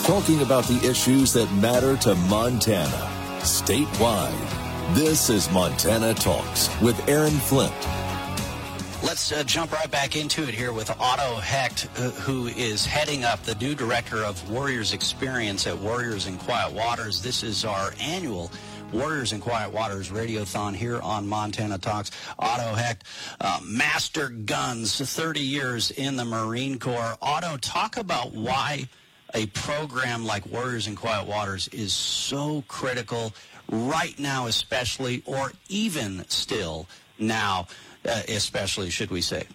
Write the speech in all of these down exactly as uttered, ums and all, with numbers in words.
talking about the issues that matter to Montana, statewide. This is Montana Talks with Aaron Flint. Let's uh, jump right back into it here with Otto Hecht, uh, who is heading up the new director of Warriors Experience at Warriors in Quiet Waters. This is our annual Warriors in Quiet Waters Radiothon here on Montana Talks. Otto Hecht, uh, master guns, thirty years in the Marine Corps. Otto, talk about why a program like Warriors in Quiet Waters is so critical right now, especially, or even still now, uh, especially, should we say?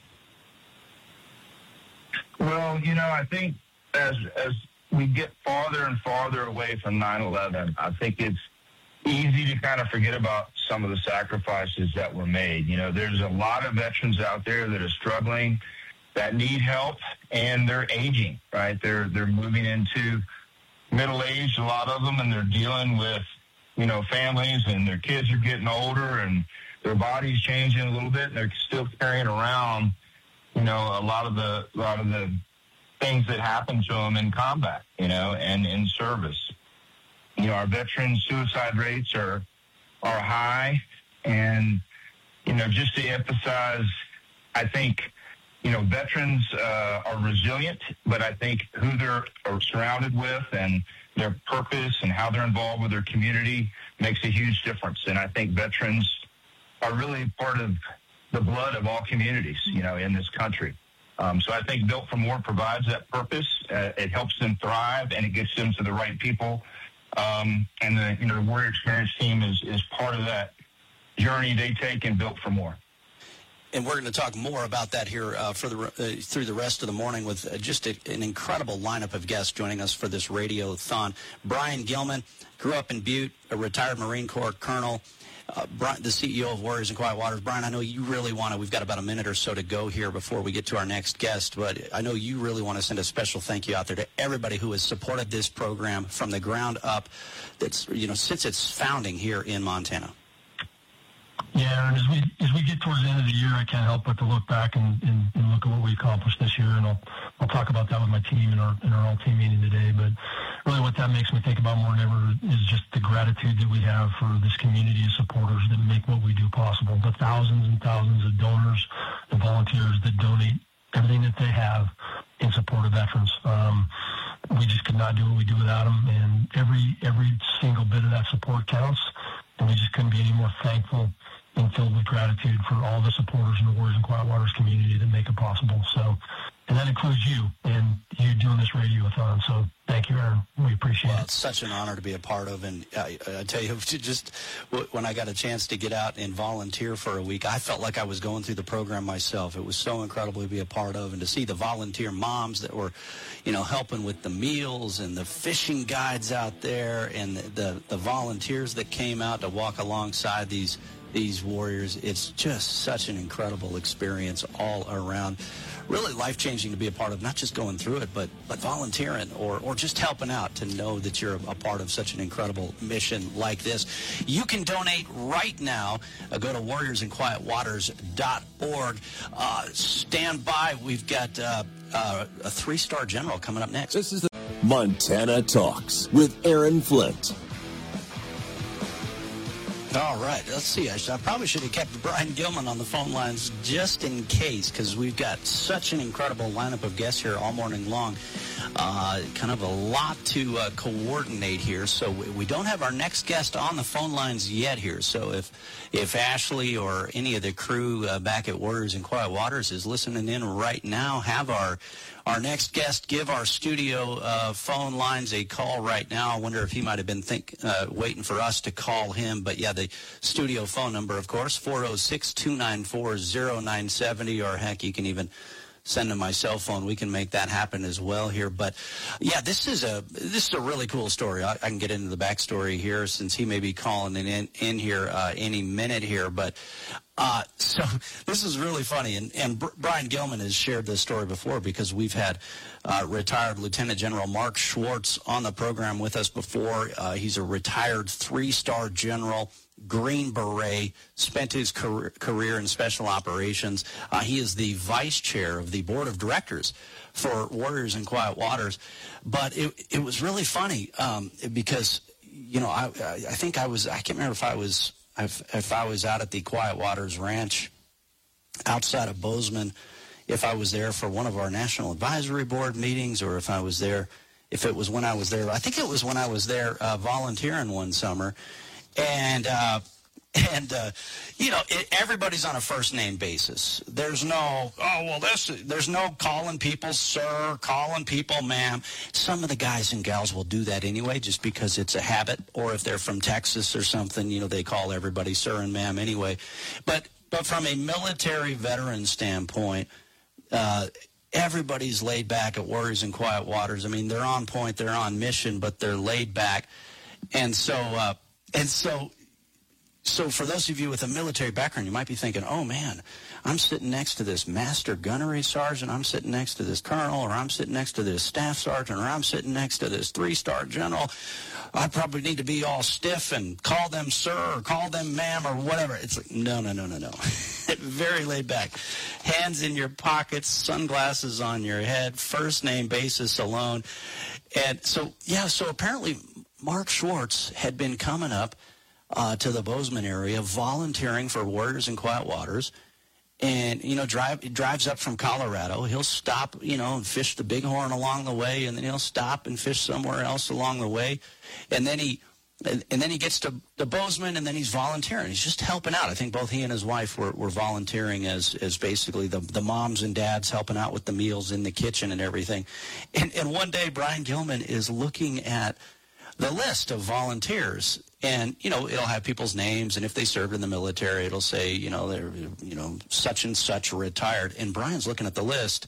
Well, you know, I think as as we get farther and farther away from nine eleven, I think it's easy to kind of forget about some of the sacrifices that were made. You know, there's a lot of veterans out there that are struggling, that need help, and they're aging, right? They're they're moving into middle age, a lot of them, and they're dealing with, you know, families, and their kids are getting older, and their body's changing a little bit, and they're still carrying around, you know, a lot of the a lot of the things that happened to them in combat, you know, and in service. You know, our veteran suicide rates are are high, and, you know, just to emphasize, I think, you know, veterans uh, are resilient, but I think who they're are surrounded with and their purpose and how they're involved with their community makes a huge difference. And I think veterans are really part of the blood of all communities, you know, in this country. Um, so I think Built for More provides that purpose. Uh, it helps them thrive, and it gets them to the right people. Um, and the, you know, the Warrior Experience team is, is part of that journey they take in Built for More. And we're going to talk more about that here uh, for the uh, through the rest of the morning with uh, just a, an incredible lineup of guests joining us for this radiothon. Brian Gilman grew up in Butte, a retired Marine Corps colonel, uh, Brian, the C E O of Warriors in Quiet Waters. Brian, I know you really want to, we've got about a minute or so to go here before we get to our next guest, but I know you really want to send a special thank you out there to everybody who has supported this program from the ground up, that's, you know, since its founding here in Montana. Yeah, and as we as we get towards the end of the year, I can't help but to look back and, and, and look at what we accomplished this year, and I'll I'll talk about that with my team in our in our all team meeting today. But really, what that makes me think about more than ever is just the gratitude that we have for this community of supporters that make what we do possible. The thousands and thousands of donors and volunteers that donate everything that they have in support of veterans. Um, we just could not do what we do without them, and every every single bit of that support counts. And we just couldn't be any more thankful and filled with gratitude for all the supporters in the Warriors in Quiet Waters community that make it possible. So, and that includes you and you doing this radiothon. So thank you, Aaron. We appreciate well, it. It's such an honor to be a part of. And I, I tell you, just when I got a chance to get out and volunteer for a week, I felt like I was going through the program myself. It was so incredible to be a part of, and to see the volunteer moms that were, you know, helping with the meals and the fishing guides out there, and the, the, the volunteers that came out to walk alongside these these warriors. It's just such an incredible experience all around. Really life-changing to be a part of, not just going through it, but but volunteering or, or just helping out, to know that you're a part of such an incredible mission like this. You can donate right now. Uh, go to warriors in quiet waters dot org. Uh, stand by. We've got uh, uh, a three-star general coming up next. This is the Montana Talks with Aaron Flint. All right, let's see. I, should, I probably should have kept Brian Gilman on the phone lines just in case, because we've got such an incredible lineup of guests here all morning long. Uh, kind of a lot to uh, coordinate here. So we, we don't have our next guest on the phone lines yet here. So if if Ashley or any of the crew uh, back at Warriors in Quiet Waters is listening in right now, have our Our next guest give our studio uh, phone lines a call right now. I wonder if he might have been think, uh, waiting for us to call him. But, yeah, the studio phone number, of course, four oh six, two nine four, oh nine seven oh, or, heck, you can even send him my cell phone. We can make that happen as well here. But, yeah, this is a this is a really cool story. I, I can get into the backstory here, since he may be calling in, in here uh, any minute here. But Uh, so this is really funny, and, and Br- Brian Gilman has shared this story before, because we've had uh, retired Lieutenant General Mark Schwartz on the program with us before. Uh, he's a retired three-star general Green Beret, spent his career, career in special operations. Uh, he is the vice chair of the board of directors for Warriors in Quiet Waters. But it it was really funny um, because, you know, I I think I was, I can't remember if I was, if, if I was out at the Quiet Waters Ranch outside of Bozeman, if I was there for one of our National Advisory Board meetings, or if I was there, if it was when I was there, I think it was when I was there uh, volunteering one summer. And, uh, and uh, you know, it, everybody's on a first-name basis. There's no, oh, well, this, there's no calling people sir, calling people ma'am. Some of the guys and gals will do that anyway just because it's a habit, or if they're from Texas or something, you know, they call everybody sir and ma'am anyway. But, but from a military veteran standpoint, uh, everybody's laid back at Warriors in Quiet Waters. I mean, they're on point, they're on mission, but they're laid back. And so... Uh, And so, so for those of you with a military background, you might be thinking, oh, man, I'm sitting next to this master gunnery sergeant, I'm sitting next to this colonel, or I'm sitting next to this staff sergeant, or I'm sitting next to this three-star general. I probably need to be all stiff and call them sir or call them ma'am or whatever. It's like, no, no, no, no, no. Very laid back. Hands in your pockets, sunglasses on your head, first name basis alone. And so, yeah, so apparently Mark Schwartz had been coming up uh, to the Bozeman area, volunteering for Warriors in Quiet Waters, and, you know, drive drives up from Colorado. He'll stop, you know, and fish the Bighorn along the way, and then he'll stop and fish somewhere else along the way, and then he and, and then he gets to the Bozeman, and then he's volunteering. He's just helping out. I think both he and his wife were, were volunteering as as basically the the moms and dads helping out with the meals in the kitchen and everything. And and one day Brian Gilman is looking at the list of volunteers, and, you know, it'll have people's names, and if they served in the military, it'll say, you know, they're, you know, such and such retired. And Brian's looking at the list,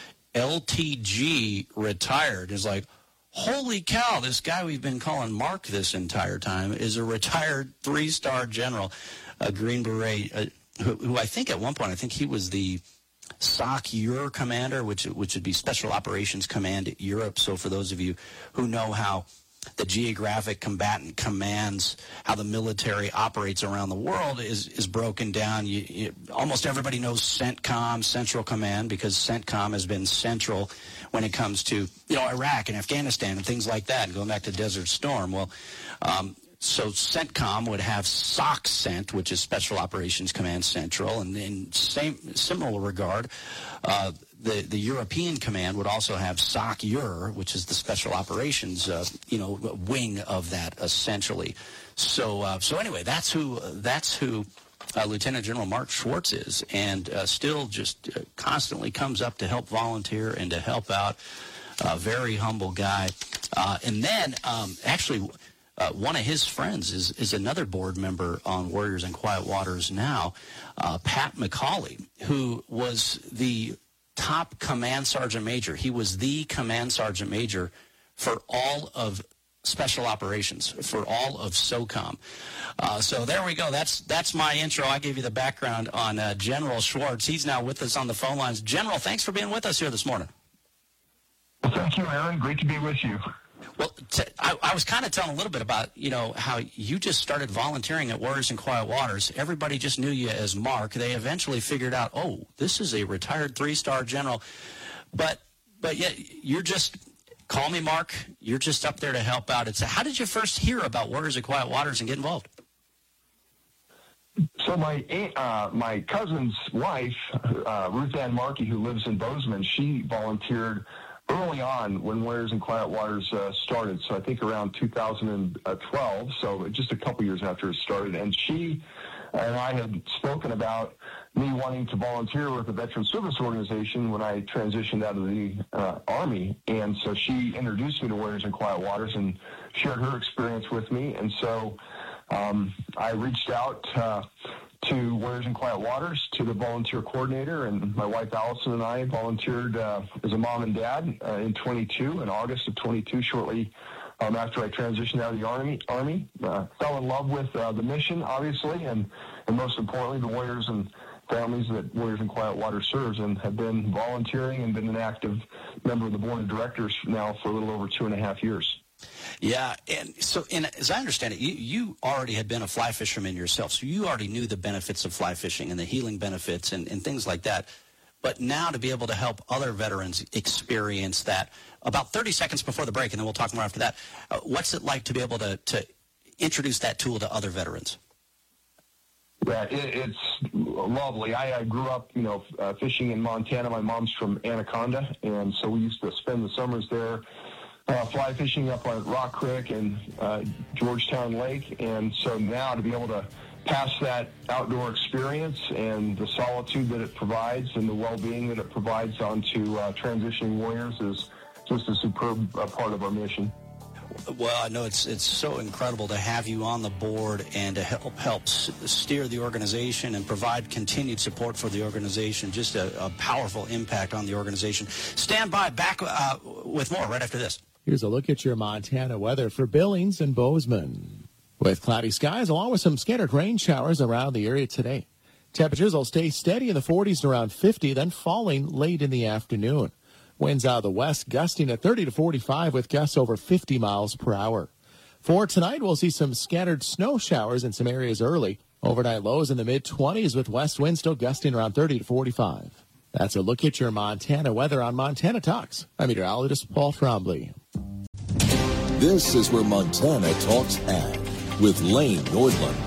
L T G retired. Is like, holy cow, this guy we've been calling Mark this entire time is a retired three-star general, a Green Beret, uh, who, who I think at one point, I think he was the S O C E U R commander, which which would be Special Operations Command Europe. So for those of you who know how the geographic combatant commands, how the military operates around the world is, is broken down. You, you, almost everybody knows CENTCOM, Central Command, because CENTCOM has been central when it comes to, you know, Iraq and Afghanistan and things like that, and going back to Desert Storm. Well, um, so CENTCOM would have S O C CENT, which is Special Operations Command Central, and in same similar regard, uh, the the European Command would also have S O C E U R, which is the Special Operations, uh, you know, wing of that, essentially. So uh, so anyway, that's who that's who uh, Lieutenant General Mark Schwartz is, and uh, still just uh, constantly comes up to help volunteer and to help out. A very humble guy, uh, and then um, actually. Uh, one of his friends is, is another board member on Warriors in Quiet Waters now, uh, Pat McCauley, who was the top command sergeant major. He was the command sergeant major for all of special operations, for all of SOCOM. Uh, so there we go. That's that's my intro. I gave you the background on uh, General Schwartz. He's now with us on the phone lines. General, thanks for being with us here this morning. Well, thank you, Aaron. Great to be with you. Well, t- I, I was kind of telling a little bit about, you know, how you just started volunteering at Warriors in Quiet Waters. Everybody just knew you as Mark. They eventually figured out, oh, this is a retired three-star general. But but yet you're just, call me Mark, you're just up there to help out. It's, how did you first hear about Warriors in Quiet Waters and get involved? So my uh, my cousin's wife, uh, Ruth Ann Markey, who lives in Bozeman, she volunteered early on when Warriors in Quiet Waters uh, started, so I think around two thousand twelve, so just a couple years after it started. And she and I had spoken about me wanting to volunteer with a veteran service organization when I transitioned out of the uh, Army. And so she introduced me to Warriors in Quiet Waters and shared her experience with me. And so um, I reached out uh, to Warriors in Quiet Waters, to the volunteer coordinator, and my wife Allison and I volunteered uh, as a mom and dad uh, in twenty-two, in August of twenty-two, shortly um, after I transitioned out of the Army. Army uh, fell in love with uh, the mission, obviously, and, and most importantly, the warriors and families that Warriors in Quiet Waters serves, and have been volunteering and been an active member of the board of directors now for a little over two and a half years. Yeah, and so and as I understand it, you, you already had been a fly fisherman yourself, so you already knew the benefits of fly fishing and the healing benefits and, and things like that. But now to be able to help other veterans experience that, about thirty seconds before the break, and then we'll talk more after that, uh, what's it like to be able to, to introduce that tool to other veterans? Yeah, it, it's lovely. I, I grew up, you know, uh, fishing in Montana. My mom's from Anaconda, and so we used to spend the summers there uh, fly fishing up on Rock Creek and uh, Georgetown Lake. And so now to be able to pass that outdoor experience and the solitude that it provides and the well-being that it provides onto uh, transitioning warriors is just a superb uh, part of our mission. Well, I know it's it's so incredible to have you on the board and to help help steer the organization and provide continued support for the organization. Just a, a powerful impact on the organization. Stand by, back uh, with more right after this. Here's a look at your Montana weather for Billings and Bozeman. With cloudy skies along with some scattered rain showers around the area today. Temperatures will stay steady in the forties and around fifty, then falling late in the afternoon. Winds out of the west gusting at thirty to forty-five with gusts over fifty miles per hour. For tonight, we'll see some scattered snow showers in some areas early. Overnight lows in the mid-twenties with west winds still gusting around thirty to forty-five. That's a look at your Montana weather on Montana Talks. I'm meteorologist Paul Trombley. This is where Montana Talks Ag with Lane Nordlund.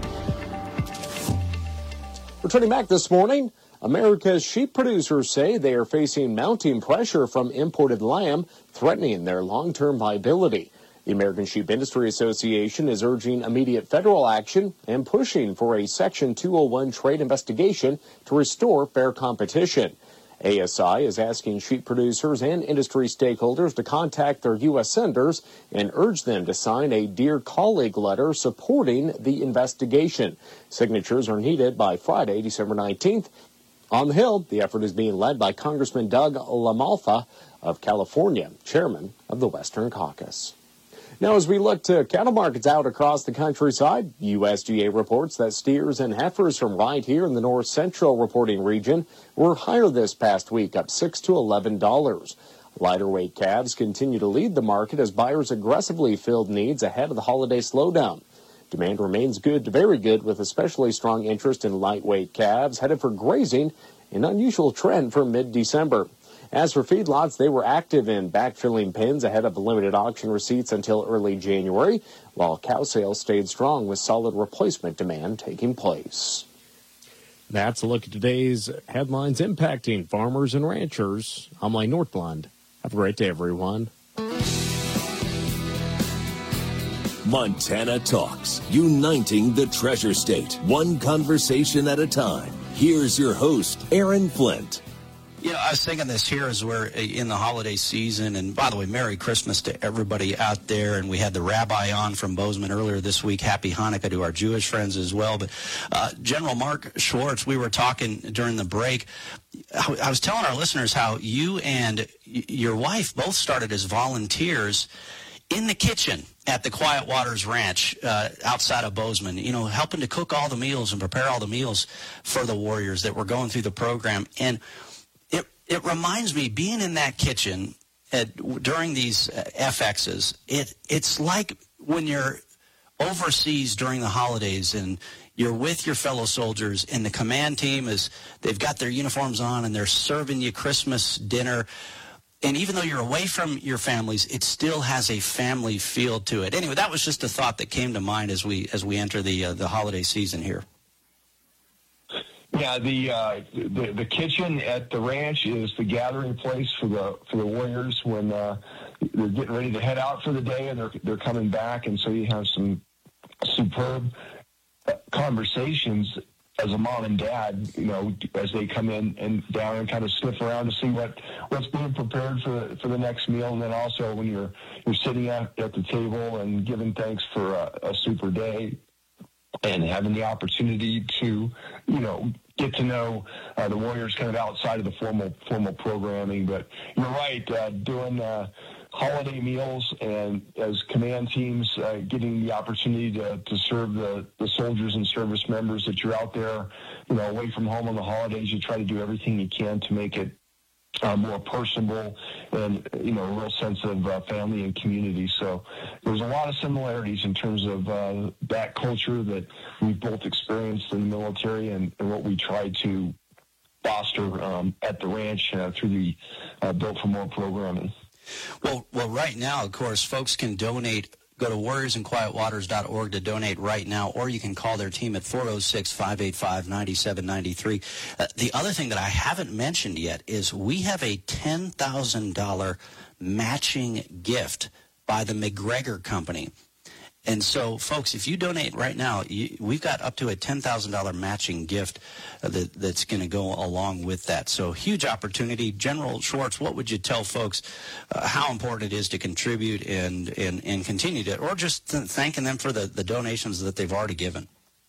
Returning back this morning, America's sheep producers say they are facing mounting pressure from imported lamb, threatening their long-term viability. The American Sheep Industry Association is urging immediate federal action and pushing for a Section two oh one trade investigation to restore fair competition. A S I is asking sheep producers and industry stakeholders to contact their U S senators and urge them to sign a Dear Colleague letter supporting the investigation. Signatures are needed by Friday, December nineteenth. On the Hill, the effort is being led by Congressman Doug LaMalfa of California, chairman of the Western Caucus. Now, as we look to cattle markets out across the countryside, U S D A reports that steers and heifers from right here in the north central reporting region were higher this past week, up six to eleven dollars. Lighter weight calves continue to lead the market as buyers aggressively filled needs ahead of the holiday slowdown. Demand remains good to very good, with especially strong interest in lightweight calves headed for grazing, an unusual trend for mid-December. As for feedlots, they were active in backfilling pens ahead of the limited auction receipts until early January, while cow sales stayed strong with solid replacement demand taking place. That's a look at today's headlines impacting farmers and ranchers. I'm Lane Nordlund. Have a great day, everyone. Montana Talks, uniting the Treasure State, one conversation at a time. Here's your host, Aaron Flint. You know, I was thinking this here as we're in the holiday season, and by the way, Merry Christmas to everybody out there. And we had the rabbi on from Bozeman earlier this week. Happy Hanukkah to our Jewish friends as well. But uh, General Mark Schwartz, we were talking during the break. I, I was telling our listeners how you and y- your wife both started as volunteers in the kitchen at the Quiet Waters Ranch uh, outside of Bozeman, you know, helping to cook all the meals and prepare all the meals for the warriors that were going through the program. And it it reminds me, being in that kitchen at, during these uh, F Xs, it it's like when you're overseas during the holidays and you're with your fellow soldiers and the command team is, they've got their uniforms on and they're serving you Christmas dinner. And even though you're away from your families, it still has a family feel to it. Anyway, that was just a thought that came to mind as we as we enter the uh, the holiday season here. Yeah, the, uh, the the kitchen at the ranch is the gathering place for the for the warriors when uh, they're getting ready to head out for the day and they're they're coming back, and so you have some superb conversations as a mom and dad, you know, as they come in and down and kind of sniff around to see what, what's being prepared for the, for the next meal. And then also when you're, you're sitting at, at the table and giving thanks for a, a super day and having the opportunity to, you know, get to know uh, the warriors kind of outside of the formal, formal programming. But you're right, uh, doing, uh, holiday meals and as command teams uh, getting the opportunity to, to serve the, the soldiers and service members that you're out there, you know, away from home on the holidays. You try to do everything you can to make it uh, more personable, and, you know, a real sense of uh, family and community. So there's a lot of similarities in terms of uh, that culture that we've both experienced in the military and, and what we try to foster um, at the ranch uh, through the uh, Built for More programming. Well, well, right now, of course, folks can donate. Go to warriors in quiet waters dot org to donate right now, or you can call their team at four oh six, five eight five, nine seven nine three. Uh, the other thing that I haven't mentioned yet is we have a ten thousand dollars matching gift by the McGregor Company. And so, folks, if you donate right now, you, we've got up to a ten thousand dollars matching gift uh, that, that's going to go along with that. So, huge opportunity. General Schwartz, what would you tell folks uh, how important it is to contribute and, and, and continue to, or just th- thanking them for the, the donations that they've already given?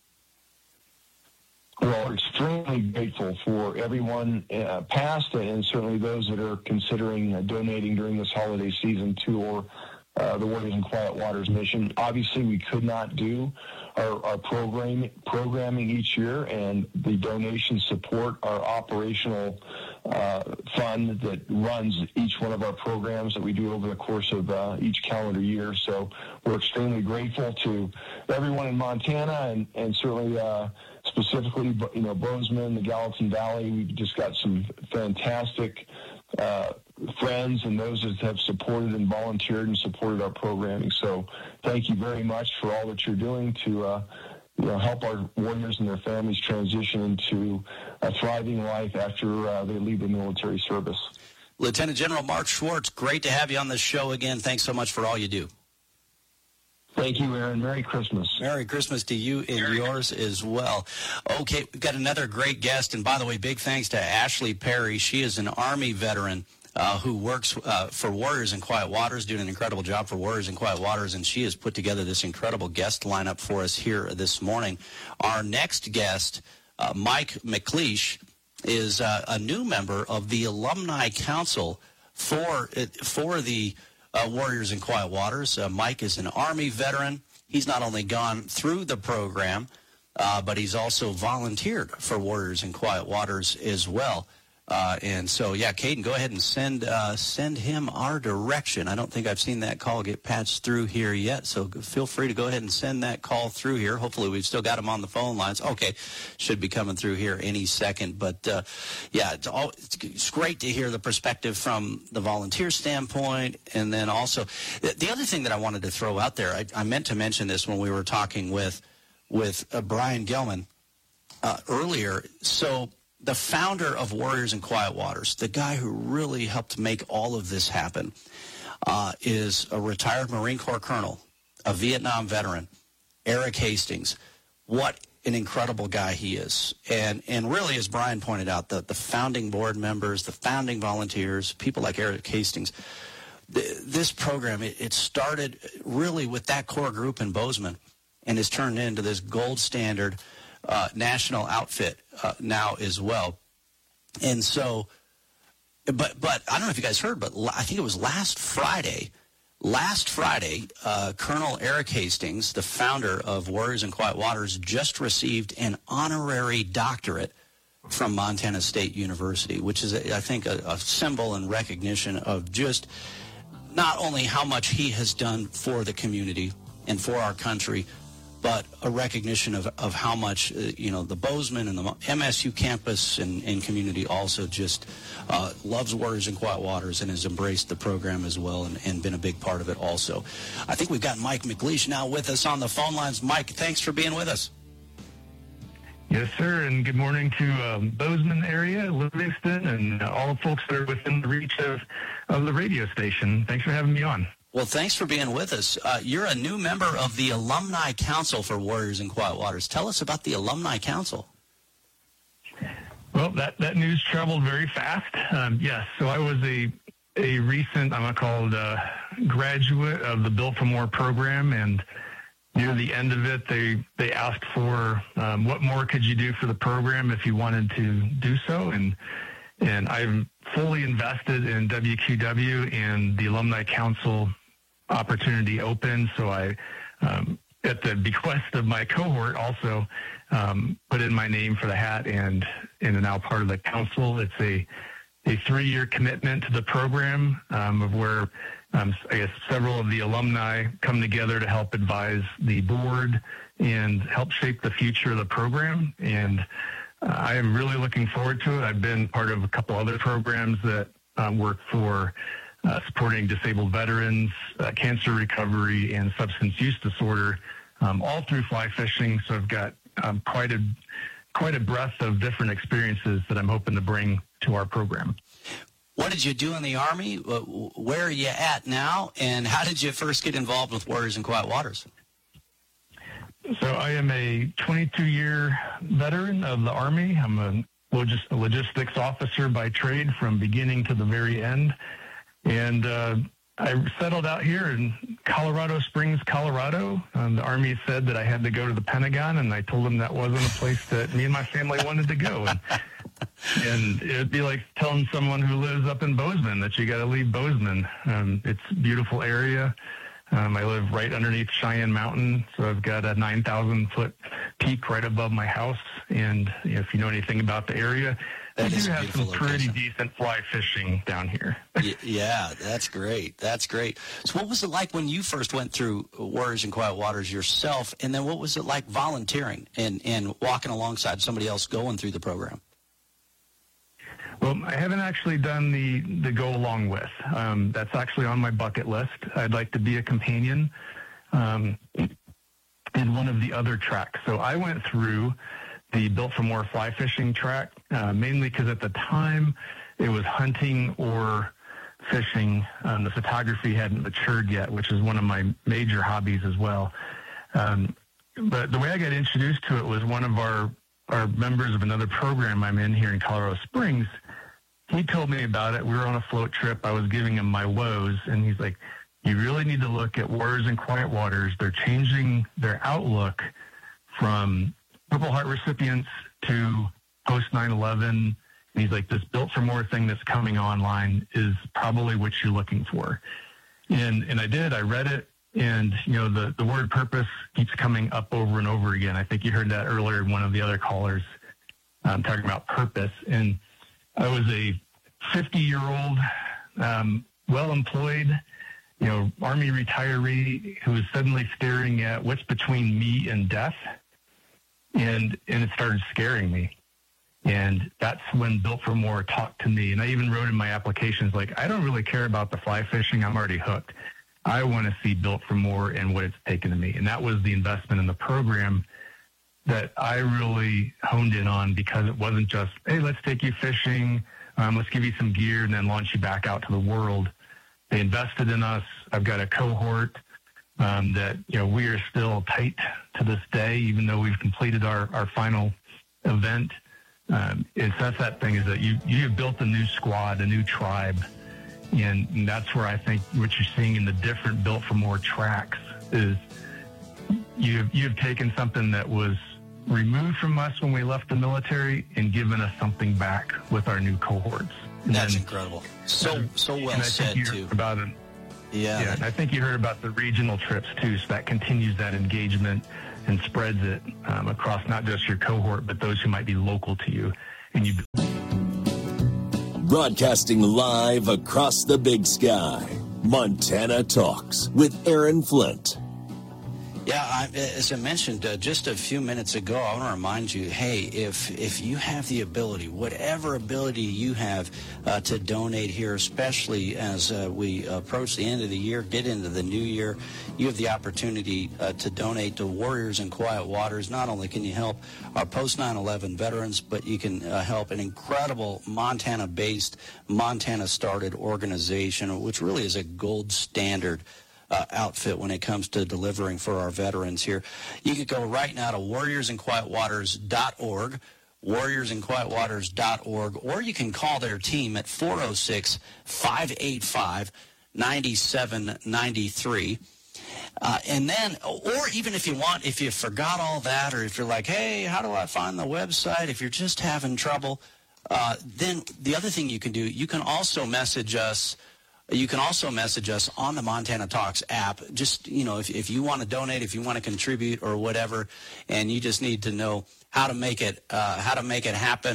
Well, we're extremely grateful for everyone uh, past and certainly those that are considering uh, donating during this holiday season to or Uh, the Warriors in Quiet Waters mission. Obviously, we could not do our, our program, programming each year, and the donations support our operational uh, fund that runs each one of our programs that we do over the course of uh, each calendar year. So we're extremely grateful to everyone in Montana, and, and certainly uh, specifically, you know, Bozeman, the Gallatin Valley. We've just got some fantastic uh, friends and those that have supported and volunteered and supported our programming. So thank you very much for all that you're doing to uh, you know, help our warriors and their families transition into a thriving life after uh, they leave the military service. Lieutenant General Mark Schwartz, great to have you on the show again. Thanks so much for all you do. Thank you, Aaron. Merry Christmas. Merry Christmas to you and Merry yours as well. Okay, we've got another great guest. And by the way, big thanks to Ashley Perry. She is an Army veteran uh, who works uh, for Warriors in Quiet Waters, doing an incredible job for Warriors in Quiet Waters. And she has put together this incredible guest lineup for us here this morning. Our next guest, uh, Mike McLeish, is uh, a new member of the Alumni Council for, for the Uh, Warriors in Quiet Waters. Uh, Mike is an Army veteran. He's not only gone through the program, uh, but he's also volunteered for Warriors in Quiet Waters as well. Uh, and so, yeah, Caden, go ahead and send uh, send him our direction. I don't think I've seen that call get patched through here yet, so feel free to go ahead and send that call through here. Hopefully we've still got him on the phone lines. Okay, should be coming through here any second. But, uh, yeah, it's, all, it's great to hear the perspective from the volunteer standpoint. And then also, the other thing that I wanted to throw out there, I, I meant to mention this when we were talking with, with uh, Brian Gilman uh, earlier. So the founder of Warriors in Quiet Waters, the guy who really helped make all of this happen, uh, is a retired Marine Corps colonel, a Vietnam veteran, Eric Hastings. What an incredible guy he is. And and really, as Brian pointed out, the, the founding board members, the founding volunteers, people like Eric Hastings, the, this program, it, it started really with that core group in Bozeman and has turned into this gold standard Uh, national outfit uh, now as well. And so, but but I don't know if you guys heard, but I think it was last Friday, last Friday, uh, Colonel Eric Hastings, the founder of Warriors in Quiet Waters, just received an honorary doctorate from Montana State University, which is, I think, a, a symbol and recognition of just not only how much he has done for the community and for our country, but a recognition of, of how much, uh, you know, the Bozeman and the M S U campus and, and community also just uh, loves Warriors in Quiet Waters and has embraced the program as well and, and been a big part of it also. I think we've got Mike McLeish now with us on the phone lines. Mike, thanks for being with us. Yes, sir, and good morning to um, Bozeman area, Livingston, and uh, all the folks that are within the reach of, of the radio station. Thanks for having me on. Well, thanks for being with us. Uh, you're a new member of the Alumni Council for Warriors in Quiet Waters. Tell us about the Alumni Council. Well, that, that news traveled very fast. Um, yes, so I was a a recent, I'm called uh, graduate of the Built for More program, and near the end of it, they, they asked for um, what more could you do for the program if you wanted to do so, and and I'm fully invested in W Q W, and the Alumni Council opportunity open. So I, um, at the bequest of my cohort, also um, put in my name for the hat and, and am now part of the council. It's a a three-year commitment to the program um, of where um, I guess several of the alumni come together to help advise the board and help shape the future of the program. And uh, I am really looking forward to it. I've been part of a couple other programs that uh, work for uh, supporting disabled veterans, uh, cancer recovery, and substance use disorder, um, all through fly fishing. So I've got um, quite a quite a breadth of different experiences that I'm hoping to bring to our program. What did you do in the Army? Where are you at now? And how did you first get involved with Warriors in Quiet Waters? So I am a twenty-two-year veteran of the Army. I'm a, logis- a logistics officer by trade from beginning to the very end. And uh, I settled out here in Colorado Springs, Colorado. Um, the Army said that I had to go to the Pentagon, and I told them that wasn't a place that me and my family wanted to go. And, and it'd be like telling someone who lives up in Bozeman that you got to leave Bozeman. Um, it's a beautiful area. Um, I live right underneath Cheyenne Mountain, so I've got a nine thousand foot peak right above my house. And you know, if you know anything about the area, that we is do have some location. pretty decent fly fishing down here. Yeah, that's great. That's great. So what was it like when you first went through Warriors in Quiet Waters yourself, and then what was it like volunteering and, and walking alongside somebody else going through the program? Well, I haven't actually done the, the go along with. Um, that's actually on my bucket list. I'd like to be a companion um, in one of the other tracks. So I went through the Built for More fly fishing track, uh, mainly because at the time it was hunting or fishing. Um, the photography hadn't matured yet, which is one of my major hobbies as well. Um, but the way I got introduced to it was one of our, our members of another program I'm in here in Colorado Springs. He told me about it. We were on a float trip. I was giving him my woes, and he's like, you really need to look at Warriors in Quiet Waters. They're changing their outlook from Purple Heart recipients to post nine eleven. And he's like, this Built for More thing that's coming online is probably what you're looking for. And and I did. I read it, and you know the, the word purpose keeps coming up over and over again. I think you heard that earlier in one of the other callers um, talking about purpose. And I was a fifty-year-old, um, well-employed, you know, Army retiree who was suddenly staring at what's between me and death, and and it started scaring me. And that's when Built for More talked to me. And I even wrote in my applications, like, I don't really care about the fly fishing. I'm already hooked. I want to see Built for More and what it's taken to me. And that was the investment in the program that I really honed in on, because it wasn't just, hey, let's take you fishing, um, let's give you some gear, and then launch you back out to the world. They invested in us. I've got a cohort um, that, you know, we are still tight to this day, even though we've completed our, our final event. Um, it's that's that thing is that you, you have built a new squad, a new tribe, and, and that's where I think what you're seeing in the different Built for More tracks is you've, you've taken something that was removed from us when we left the military and given us something back with our new cohorts. And That's then, incredible. So so well and I said, think you too. heard about it. Yeah. Yeah, and I think you heard about the regional trips, too, so that continues that engagement and spreads it um, across not just your cohort, but those who might be local to you. And you. Broadcasting live across the big sky, Montana Talks with Aaron Flint. Yeah, I, as I mentioned uh, just a few minutes ago, I want to remind you, hey, if if you have the ability, whatever ability you have uh, to donate here, especially as uh, we approach the end of the year, get into the new year, you have the opportunity uh, to donate to Warriors in Quiet Waters. Not only can you help our post nine eleven veterans, but you can uh, help an incredible Montana-based, Montana-started organization, which really is a gold standard Uh, outfit when it comes to delivering for our veterans here. You can go right now to warriors in quiet waters dot org, warriors in quiet waters dot org, or you can call their team at four oh six, five eight five, nine seven nine three. Uh, and then, or even if you want, if you forgot all that, or if you're like, hey, how do I find the website? If you're just having trouble, uh, then the other thing you can do, you can also message us You can also message us on the Montana Talks app. Just, you know, if, if you want to donate, if you want to contribute or whatever, and you just need to know how to make it, uh, how to make it happen,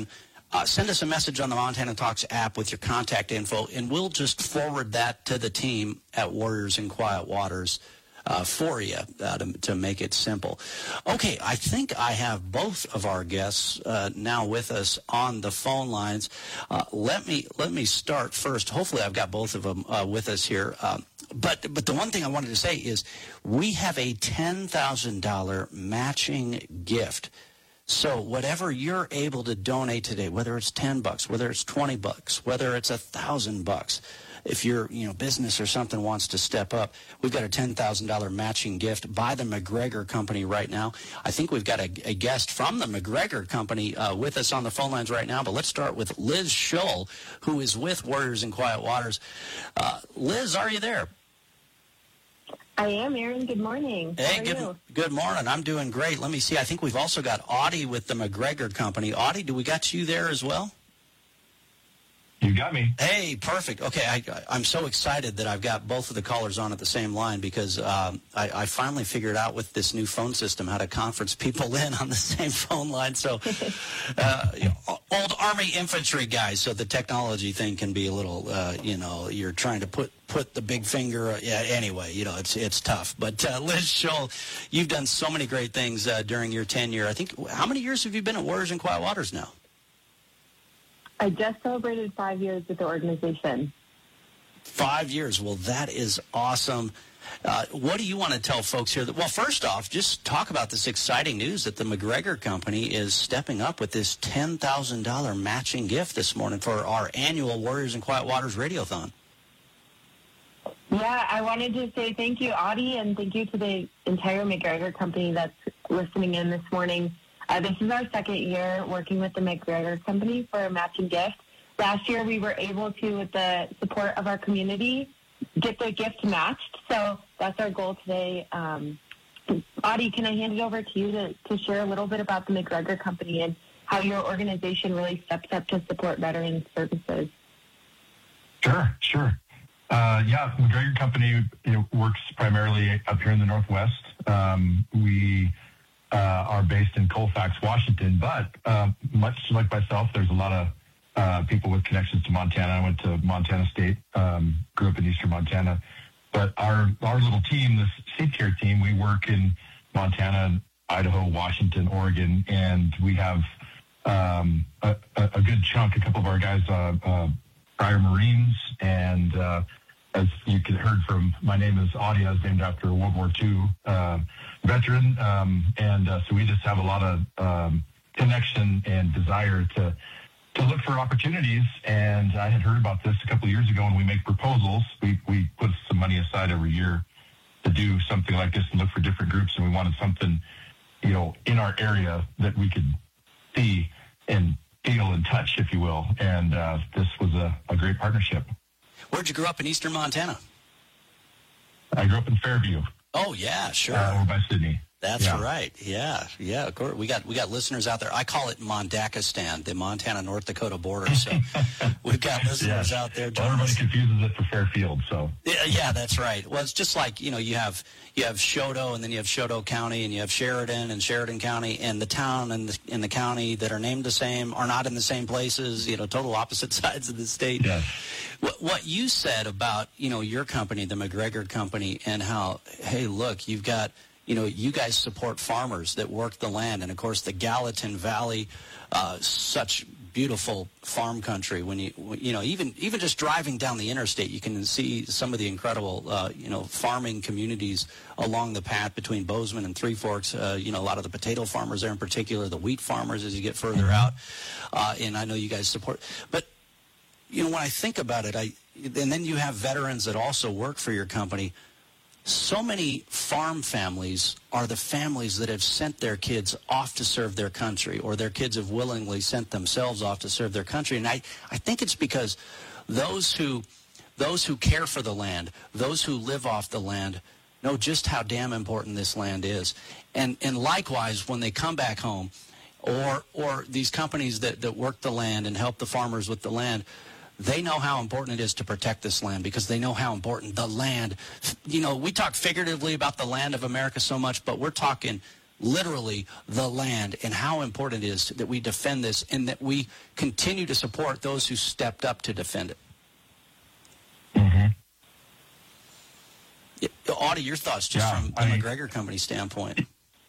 uh, send us a message on the Montana Talks app with your contact info, and we'll just forward that to the team at Warriors in Quiet Waters uh, for you uh, to, to make it simple. Okay, I think I have both of our guests uh, now with us on the phone lines. Uh, let me let me start first. Hopefully, I've got both of them uh, with us here. Uh, But but the one thing I wanted to say is we have a ten thousand dollars matching gift. So whatever you're able to donate today, whether it's ten bucks, whether it's twenty bucks, whether it's a thousand bucks, if your you know business or something wants to step up, we've got a ten thousand dollars matching gift by the McGregor Company right now. I think we've got a, a guest from the McGregor Company uh, with us on the phone lines right now. But let's start with Liz Schull, who is with Warriors in Quiet Waters. Uh, Liz, are you there? I am, Aaron. Good morning. How Hey, are good, you? good morning. I'm doing great. Let me see. I think we've also got Audie with the McGregor Company. Audie, do we got you there as well? You got me. Hey, perfect. Okay, I, I'm so excited that I've got both of the callers on at the same line because um, I, I finally figured out with this new phone system how to conference people in on the same phone line. So, uh, you know, old Army infantry guys, so the technology thing can be a little, uh, you know, you're trying to put put the big finger. Uh, yeah. Anyway, you know, it's it's tough. But uh, Liz Schull, you've done so many great things uh, during your tenure. I think how many years have you been at Warriors in Quiet Waters now? I just celebrated five years with the organization. Five years. Well, that is awesome. Uh, what do you want to tell folks here? That, well, first off, just talk about this exciting news that the McGregor Company is stepping up with this ten thousand dollars matching gift this morning for our annual Warriors in Quiet Waters Radiothon. Yeah, I wanted to say thank you, Audie, and thank you to the entire McGregor Company that's listening in this morning. Uh, this is our second year working with the McGregor Company for a matching gift. Last year, we were able to, with the support of our community, get the gift matched. So that's our goal today. Um, Audie, can I hand it over to you to, to share a little bit about the McGregor Company and how your organization really steps up to support veteran services? Sure, sure. Uh, yeah, McGregor Company you know, works primarily up here in the Northwest. Um, we uh, are based in Colfax, Washington, but uh, much like myself, there's a lot of uh, people with connections to Montana. I went to Montana State, um, grew up in eastern Montana. But our, our little team, this Seed Care team, we work in Montana, Idaho, Washington, Oregon, and we have um, a, a good chunk, a couple of our guys, uh, uh, prior Marines, and uh, as you could heard from, my name is Audie. I was named after a World War Two uh, veteran, um, and uh, so we just have a lot of um, connection and desire to to look for opportunities. And I had heard about this a couple of years ago when we make proposals. We we put some money aside every year to do something like this and look for different groups, and we wanted something, you know, in our area that we could see and feel and touch, if you will. And uh, this was a, a great partnership. Where'd you grow up in eastern Montana? I grew up in Fairview. Oh, yeah, sure. Uh, over by Sydney. That's yeah. right. Yeah, yeah. Of course, we got we got listeners out there. I call it Mondakistan, the Montana North Dakota border. So we've got listeners yeah. out there. Well, everybody confuses it for Fairfield. So yeah, yeah, that's right. Well, it's just like you know, you have you have Choteau, and then you have Choteau County, and you have Sheridan and Sheridan County, and the town and the, in the county that are named the same are not in the same places. You know, total opposite sides of the state. Yeah. What, what you said about you know your company, the McGregor Company, and how hey, look, you've got. You know, you guys support farmers that work the land. And, of course, the Gallatin Valley, uh, such beautiful farm country. When you, you know, even even just driving down the interstate, you can see some of the incredible, uh, you know, farming communities along the path between Bozeman and Three Forks. Uh, you know, a lot of the potato farmers there in particular, the wheat farmers as you get further mm-hmm. out. Uh, and I know you guys support. But, you know, when I think about it, I and then you have veterans that also work for your company. So many farm families are the families that have sent their kids off to serve their country, or their kids have willingly sent themselves off to serve their country. And I, I think it's because those who, those who care for the land, those who live off the land, know just how damn important this land is. And, and likewise, when they come back home, or, or these companies that, that work the land and help the farmers with the land, they know how important it is to protect this land because they know how important the land, you know, we talk figuratively about the land of America so much, but we're talking literally the land, and how important it is that we defend this and that we continue to support those who stepped up to defend it. Mm-hmm. Yeah, Audie, your thoughts just yeah, from the I, McGregor Company standpoint.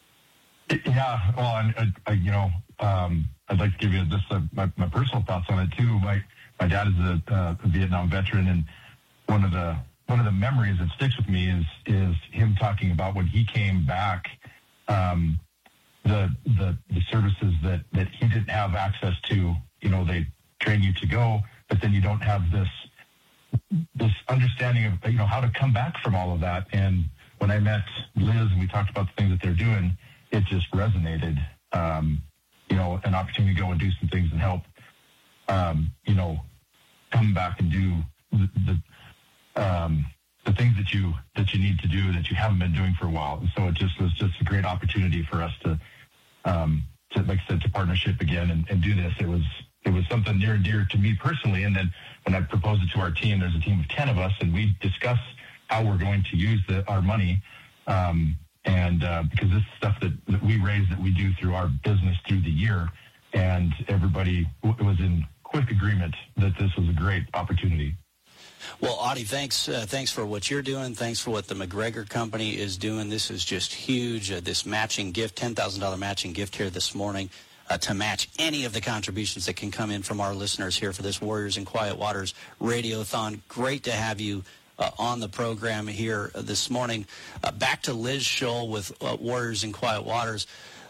Yeah, well, I, I, you know, um, I'd like to give you just uh, my, my personal thoughts on it too. My my dad is a, uh, a Vietnam veteran, and one of the one of the memories that sticks with me is is him talking about when he came back, um, the the the services that that he didn't have access to. You know, they train you to go, but then you don't have this this understanding of, you know, how to come back from all of that. And when I met Liz and we talked about the things that they're doing, it just resonated. Um, you know, an opportunity to go and do some things and help, um, you know, come back and do the, the, um, the things that you, that you need to do that you haven't been doing for a while. And so it just was just a great opportunity for us to, um, to, like I said, to partnership again and, and do this. It was, it was something near and dear to me personally. And then when I proposed it to our team, there's a team of ten of us, and we discuss how we're going to use the, our money. Um, and uh, because this is stuff that, that we raise, that we do through our business through the year, and everybody w- was in quick agreement that this was a great opportunity. Well, Audie, thanks uh, thanks for what you're doing. Thanks for what the McGregor Company is doing. This is just huge, uh, this matching gift, ten thousand dollars matching gift here this morning uh, to match any of the contributions that can come in from our listeners here for this Warriors in Quiet Waters Radiothon. Great to have you uh, on the program here uh, this morning. Uh, back to Liz Scholl with uh, Warriors in Quiet Waters.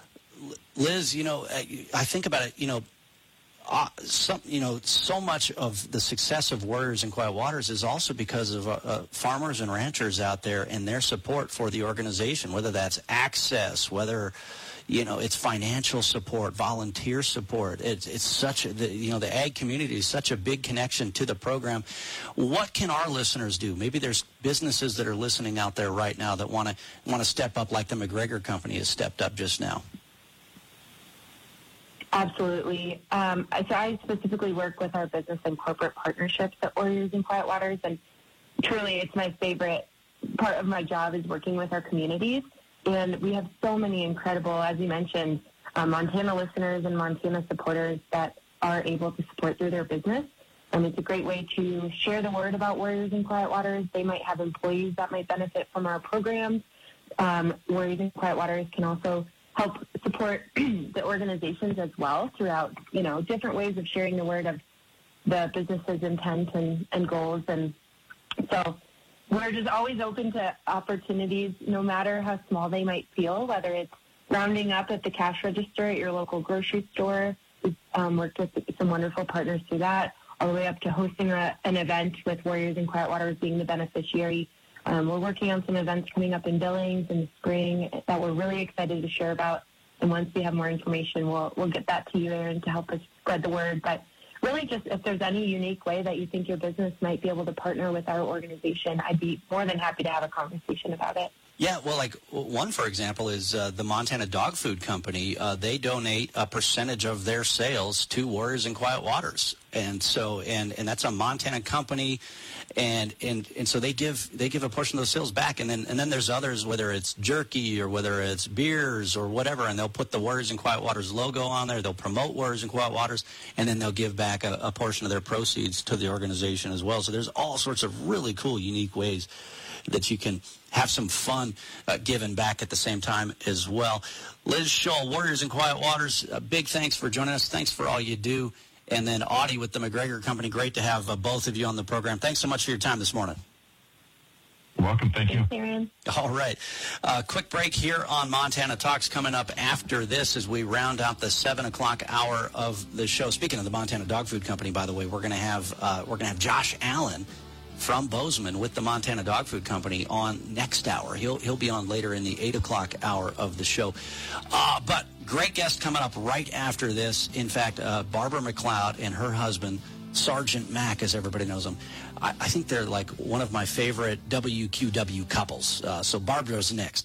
Liz, you know, I, I think about it, you know, Uh, some, you know, so much of the success of Warriors in Quiet Waters is also because of uh, uh, farmers and ranchers out there and their support for the organization, whether that's access, whether, you know, it's financial support, volunteer support. It's, it's such a, the, you know, the ag community is such a big connection to the program. What can our listeners do? Maybe there's businesses that are listening out there right now that want to want to step up like the McGregor Company has stepped up just now. Absolutely. Um, so I specifically work with our business and corporate partnerships at Warriors in Quiet Waters, and truly it's my favorite part of my job is working with our communities. And we have so many incredible, as you mentioned, um, Montana listeners and Montana supporters that are able to support through their business. And it's a great way to share the word about Warriors in Quiet Waters. They might have employees that might benefit from our programs. Um, Warriors in Quiet Waters can also help support the organizations as well throughout, you know, different ways of sharing the word of the business's intent and, and goals. And so we're just always open to opportunities, no matter how small they might feel, whether it's rounding up at the cash register at your local grocery store. We've um, worked with some wonderful partners through that, all the way up to hosting a, an event with Warriors in Quiet Waters being the beneficiary. Um, we're working on some events coming up in Billings in the spring that we're really excited to share about. And once we have more information, we'll we'll get that to you, Aaron, to help us spread the word. But really, just if there's any unique way that you think your business might be able to partner with our organization, I'd be more than happy to have a conversation about it. Yeah, well, like one, for example, is uh, the Montana Dog Food Company. Uh, they donate a percentage of their sales to Warriors in Quiet Waters. And so, and, and that's a Montana company. And, and, and so they give, they give a portion of those sales back. And then, and then there's others, whether it's jerky or whether it's beers or whatever, and they'll put the Warriors in Quiet Waters logo on there. They'll promote Warriors in Quiet Waters, and then they'll give back a, a portion of their proceeds to the organization as well. So there's all sorts of really cool, unique ways that you can have some fun uh, giving back at the same time as well. Liz Scholl, Warriors in Quiet Waters, uh, big thanks for joining us. Thanks for all you do. And then Audie with the McGregor Company, great to have uh, both of you on the program. Thanks so much for your time this morning. You're welcome. Thank you. Thanks, Aaron. All right. Uh, quick break here on Montana Talks coming up after this as we round out the seven o'clock hour of the show. Speaking of the Montana Dog Food Company, by the way, we're going to have uh, we're going to have Josh Allen from Bozeman with the Montana Dog Food Company on next hour. He'll he'll be on later in the eight o'clock hour of the show. Uh, but great guest coming up right after this. In fact, uh, Barbara McLeod and her husband, Sergeant Mac, as everybody knows them. I, I think they're like one of my favorite W Q W couples. Uh, so Barbara's next.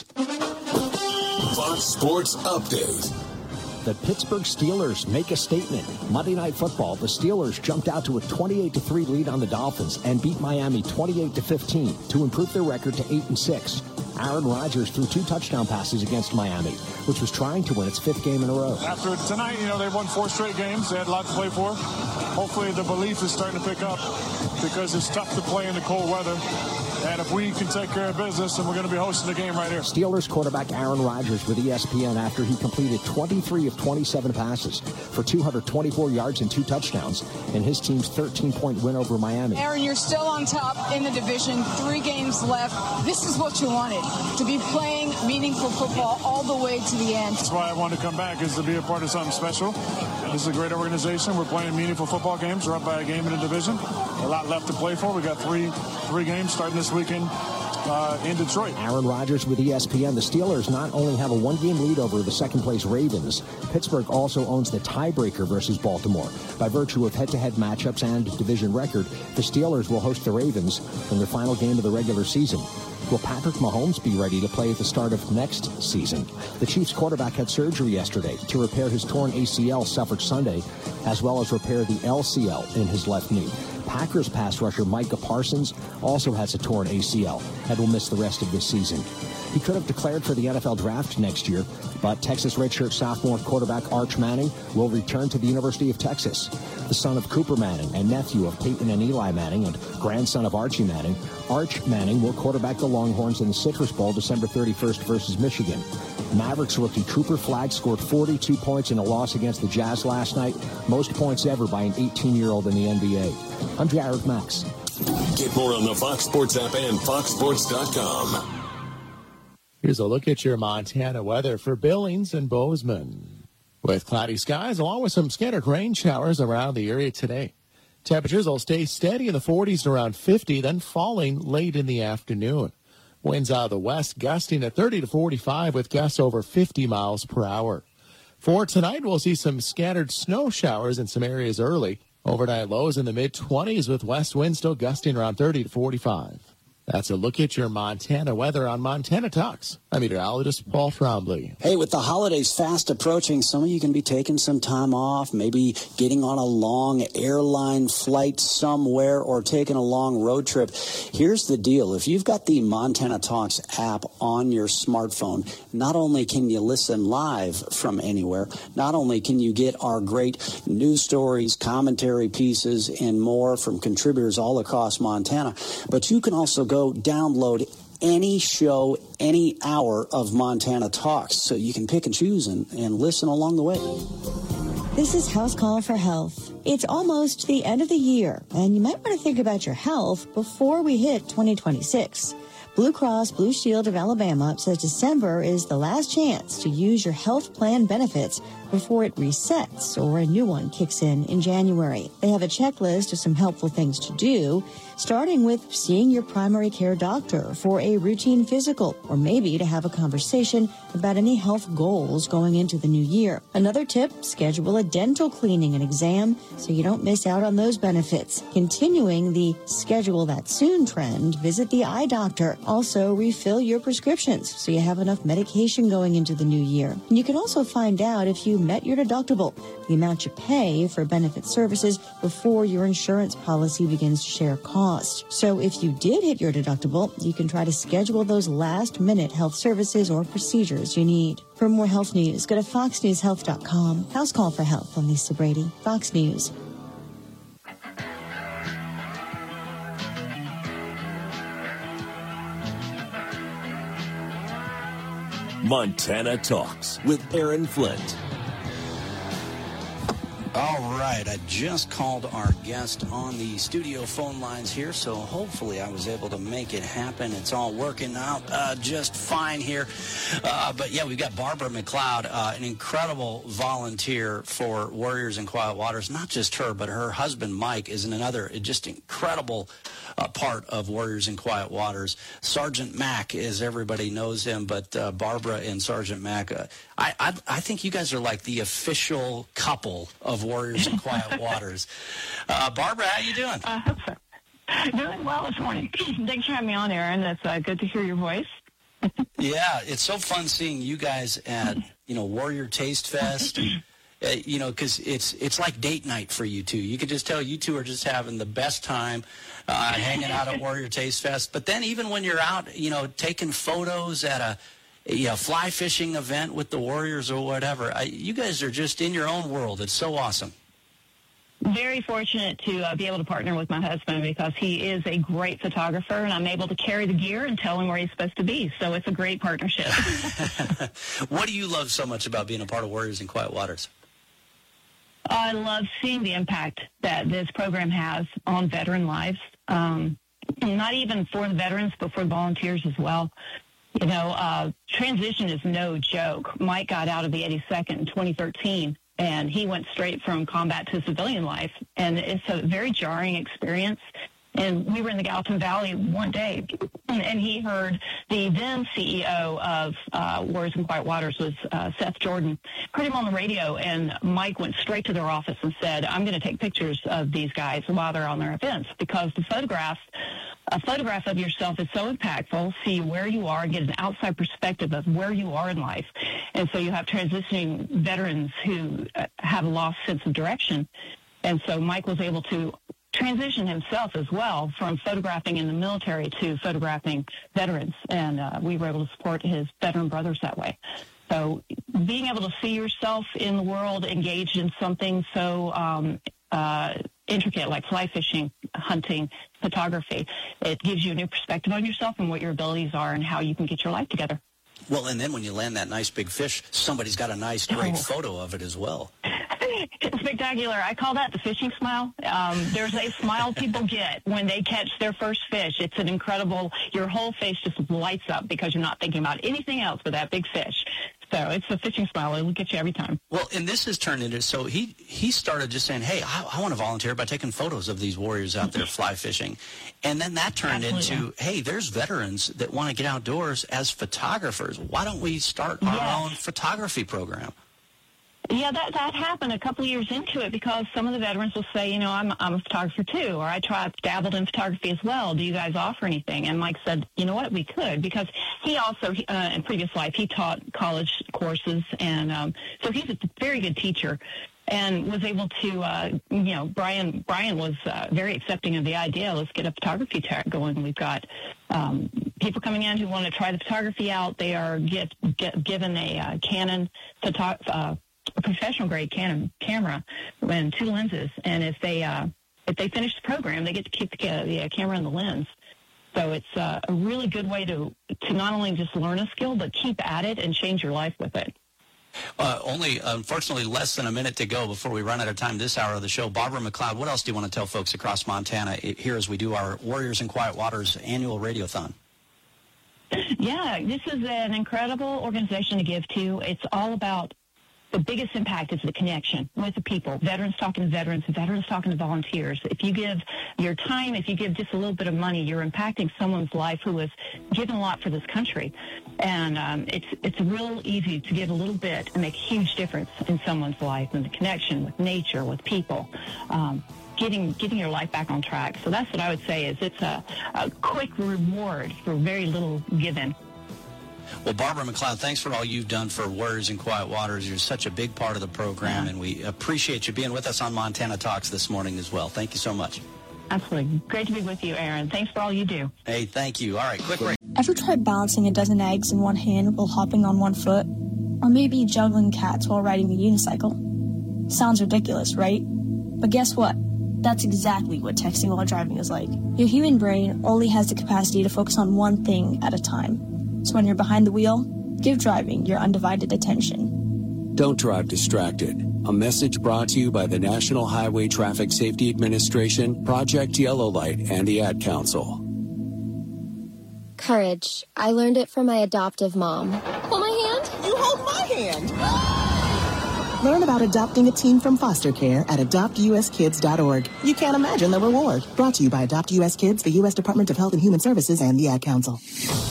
Fox Sports Update. The Pittsburgh Steelers make a statement. Monday Night Football, the Steelers jumped out to a twenty-eight to three lead on the Dolphins and beat Miami twenty-eight to fifteen to improve their record to eight and six. Aaron Rodgers threw two touchdown passes against Miami, which was trying to win its fifth game in a row. After tonight, you know, they won four straight games. They had a lot to play for. Hopefully the belief is starting to pick up because it's tough to play in the cold weather. And if we can take care of business, then we're going to be hosting the game right here. Steelers quarterback Aaron Rodgers with E S P N after he completed twenty-three of twenty-seven passes for two hundred twenty-four yards and two touchdowns in his team's thirteen-point win over Miami. Aaron, you're still on top in the division. Three games left. This is what you wanted, to be playing meaningful football all the way to the end. That's why I wanted to come back, is to be a part of something special. This is a great organization. We're playing meaningful football games. We're up by a game in the division. A lot left to play for. We got three three games starting this weekend uh, in Detroit. Aaron Rodgers with E S P N. The Steelers not only have a one-game lead over the second-place Ravens, Pittsburgh also owns the tiebreaker versus Baltimore. By virtue of head-to-head matchups and division record, the Steelers will host the Ravens in their final game of the regular season. Will Patrick Mahomes be ready to play at the start of next season? The Chiefs quarterback had surgery yesterday to repair his torn A C L suffered Sunday, as well as repair the L C L in his left knee. Packers pass rusher Micah Parsons also has a torn A C L and will miss the rest of this season. He could have declared for the N F L draft next year, but Texas redshirt sophomore quarterback Arch Manning will return to the University of Texas. The son of Cooper Manning and nephew of Peyton and Eli Manning and grandson of Archie Manning, Arch Manning will quarterback the Longhorns in the Citrus Bowl December thirty-first versus Michigan. Mavericks rookie Cooper Flagg scored forty-two points in a loss against the Jazz last night, most points ever by an eighteen-year-old in the N B A. I'm Jared Max. Get more on the Fox Sports app and fox sports dot com. Here's a look at your Montana weather for Billings and Bozeman. With cloudy skies along with some scattered rain showers around the area today. Temperatures will stay steady in the forties to around fifty, then falling late in the afternoon. Winds out of the west gusting at thirty to forty-five with gusts over fifty miles per hour. For tonight, we'll see some scattered snow showers in some areas early. Overnight lows in the mid-twenties with west winds still gusting around thirty to forty-five. That's a look at your Montana weather on Montana Talks. I'm meteorologist Paul Trombley. Hey, with the holidays fast approaching, some of you can be taking some time off, maybe getting on a long airline flight somewhere or taking a long road trip. Here's the deal. If you've got the Montana Talks app on your smartphone, not only can you listen live from anywhere, not only can you get our great news stories, commentary pieces, and more from contributors all across Montana, but you can also go Go download any show, any hour of Montana Talks, so you can pick and choose and, and listen along the way. This is House Call for Health. It's almost the end of the year, and you might want to think about your health before we hit twenty twenty-six. Blue Cross Blue Shield of Alabama says December is the last chance to use your health plan benefits before it resets or a new one kicks in in January. They have a checklist of some helpful things to do, starting with seeing your primary care doctor for a routine physical, or maybe to have a conversation about any health goals going into the new year. Another tip, schedule a dental cleaning and exam so you don't miss out on those benefits. Continuing the schedule that soon trend, visit the eye doctor. Also, refill your prescriptions so you have enough medication going into the new year. And you can also find out if you met your deductible, the amount you pay for benefit services before your insurance policy begins to share cost. So if you did hit your deductible, you can try to schedule those last-minute health services or procedures you need. For more health news, go to fox news health dot com. House Call for Health. I'm Lisa Brady, Fox News. Montana Talks with Aaron Flint. All right, I just called our guest on the studio phone lines here, so hopefully I was able to make it happen. It's all working out uh, just fine here. Uh, but, yeah, we've got Barbara McLeod, uh, an incredible volunteer for Warriors in Quiet Waters. Not just her, but her husband, Mike, is another just incredible uh, part of Warriors in Quiet Waters. Sergeant Mac, as everybody knows him, but uh, Barbara and Sergeant Mac, uh, I, I, I think you guys are like the official couple of Warriors in Quiet Waters. Uh, Barbara, how you doing? I hope so. Doing well this morning. Thanks for having me on, Aaron. It's uh, good to hear your voice. Yeah, it's so fun seeing you guys at, you know, Warrior Taste Fest. uh, you know, because it's it's like date night for you two. You can just tell you two are just having the best time uh, hanging out at Warrior Taste Fest. But then even when you're out, you know, taking photos at a you know, fly fishing event with the Warriors or whatever, I, you guys are just in your own world. It's so awesome. Very fortunate to uh, be able to partner with my husband because he is a great photographer, and I'm able to carry the gear and tell him where he's supposed to be. So it's a great partnership. What do you love so much about being a part of Warriors in Quiet Waters? I love seeing the impact that this program has on veteran lives, um, not even for the veterans, but for the volunteers as well. You know, uh, transition is no joke. Mike got out of the eighty-second in twenty thirteen. And he went straight from combat to civilian life. And it's a very jarring experience. And we were in the Gallatin Valley one day, and he heard the then C E O of uh, Warriors in Quiet Waters was uh, Seth Jordan. Heard him on the radio, and Mike went straight to their office and said, I'm going to take pictures of these guys while they're on their events, because the photographs, a photograph of yourself is so impactful, see where you are, get an outside perspective of where you are in life. And so you have transitioning veterans who uh, have a lost sense of direction. And so Mike was able to transition himself as well from photographing in the military to photographing veterans. And uh, we were able to support his veteran brothers that way. So being able to see yourself in the world engaged in something so um, uh, intricate like fly fishing, hunting, photography, it gives you a new perspective on yourself and what your abilities are and how you can get your life together. Well, and then when you land that nice big fish, somebody's got a nice, great Oh. photo of it as well. It's spectacular. I call that the fishing smile. Um, there's a smile people get when they catch their first fish. It's an incredible, your whole face just lights up because you're not thinking about anything else but that big fish. So it's a fishing smile. It'll get you every time. Well, and this has turned into, so he, he started just saying, hey, I, I want to volunteer by taking photos of these warriors out there fly fishing. And then that turned Absolutely. into, hey, there's veterans that want to get outdoors as photographers. Why don't we start our Yes. own photography program? Yeah, that that happened a couple of years into it because some of the veterans will say, you know, I'm I'm a photographer too, or I tried dabbled in photography as well. Do you guys offer anything? And Mike said, you know what, we could, because he also uh, in previous life he taught college courses, and um, so he's a very good teacher, and was able to, uh, you know, Brian Brian was uh, very accepting of the idea. Let's get a photography tech going. We've got um, people coming in who want to try the photography out. They are get, get given a uh, Canon photo. Uh, a professional grade Canon camera and two lenses, and if they uh, if they finish the program, they get to keep the, the uh, camera and the lens. So it's uh, a really good way to to not only just learn a skill, but keep at it and change your life with it. Uh, only, unfortunately, less than a minute to go before we run out of time this hour of the show. Barbara McLeod, what else do you want to tell folks across Montana here as we do our Warriors in Quiet Waters annual radiothon? Yeah, this is an incredible organization to give to. It's all about the biggest impact is the connection with the people, veterans talking to veterans, veterans talking to volunteers. If you give your time, if you give just a little bit of money, you're impacting someone's life who has given a lot for this country. And um, it's it's real easy to give a little bit and make a huge difference in someone's life and the connection with nature, with people, um, getting getting your life back on track. So that's what I would say is it's a, a quick reward for very little given. Well, Barbara McLeod, thanks for all you've done for Warriors in Quiet Waters. You're such a big part of the program, and we appreciate you being with us on Montana Talks this morning as well. Thank you so much. Absolutely. Great to be with you, Aaron. Thanks for all you do. Hey, thank you. All right, quick break. Ever tried balancing a dozen eggs in one hand while hopping on one foot? Or maybe juggling cats while riding a unicycle? Sounds ridiculous, right? But guess what? That's exactly what texting while driving is like. Your human brain only has the capacity to focus on one thing at a time. So when you're behind the wheel, give driving your undivided attention. Don't drive distracted. A message brought to you by the National Highway Traffic Safety Administration, Project Yellow Light, and the Ad Council. Courage. I learned it from my adoptive mom. Hold my hand? You hold my hand. Learn about adopting a teen from foster care at adopt u s kids dot org. You can't imagine the reward. Brought to you by Adopt U S Kids, the U S Department of Health and Human Services, and the Ad Council.